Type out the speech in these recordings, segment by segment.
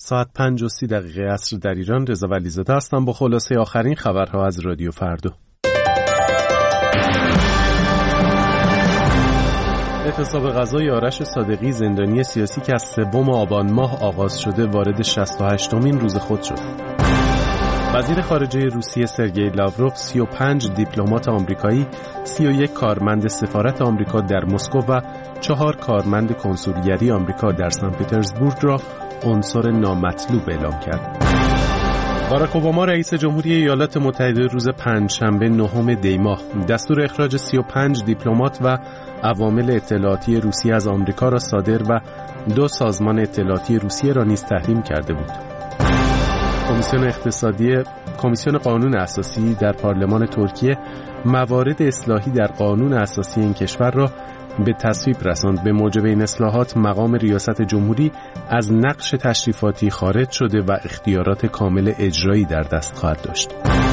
ساعت 5:30 عصر در ایران. رضا ولیزاده هستم با خلاصه آخرین خبرها از رادیو فردا. اعتصاب غذای آرش صادقی، زندانی سیاسی که از 3 آبان ماه آغاز شده، وارد 68مین روز خود شد. وزیر خارجه روسیه سرگئی لاوروف 35 دیپلمات آمریکایی، 31 کارمند سفارت آمریکا در مسکو و 4 کارمند کنسولگری آمریکا در سن پترزبورگ را عنصر نامطلوب اعلام کرد. باراک اوباما رئیس جمهوری ایالات متحده روز پنجشنبه 9 دی ماه دستور اخراج 35 دیپلمات و عوامل اطلاعاتی روسیه از آمریکا را صادر و 2 سازمان اطلاعاتی روسیه را نیز تحریم کرده بود. کمیسیون قانون اساسی در پارلمان ترکیه موارد اصلاحی در قانون اساسی این کشور را به تصویب رساند. به موجب این اصلاحات مقام ریاست جمهوری از نقش تشریفاتی خارج شده و اختیارات کامل اجرایی در دست خواهد داشت.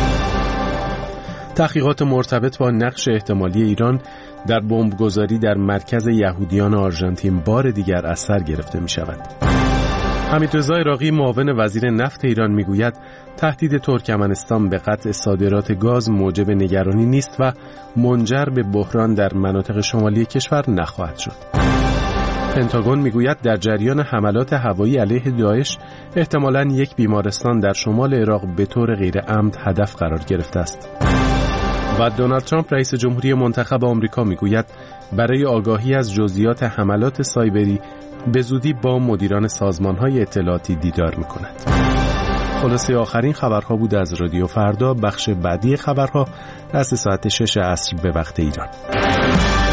تحقیقات مرتبط با نقش احتمالی ایران در بمبگذاری در مرکز یهودیان آرژانتین بار دیگر از سر گرفته می شود. حمیدرضا عراقی معاون وزیر نفت ایران میگوید تهدید ترکمنستان به قطع صادرات گاز موجب نگرانی نیست و منجر به بحران در مناطق شمالی کشور نخواهد شد. پنتاگون میگوید در جریان حملات هوایی علیه داعش احتمالاً یک بیمارستان در شمال عراق به طور غیر عمد هدف قرار گرفته است. و دونالد ترامپ رئیس جمهوری منتخب آمریکا میگوید برای آگاهی از جزئیات حملات سایبری به زودی با مدیران سازمان‌های اطلاعاتی دیدار می‌کند. خلاصه آخرین خبرها بود از رادیو فردا. بخش بعدی خبرها از ساعت 6 عصر به وقت ایران.